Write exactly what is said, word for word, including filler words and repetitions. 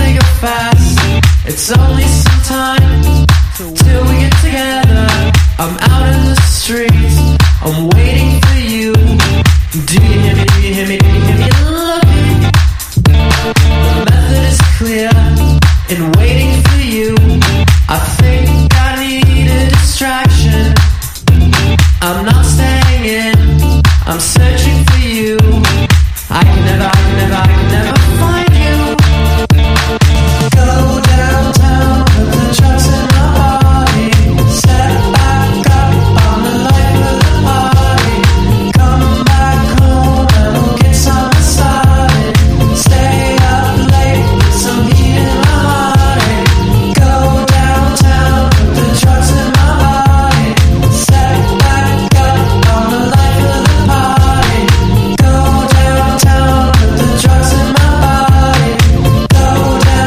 gonna go fast. It's only some time till we get together. I'm out in the streets, I'm waiting for you. Do you hear me, do you hear me, do you hear me looking? The method is clear in waiting for you.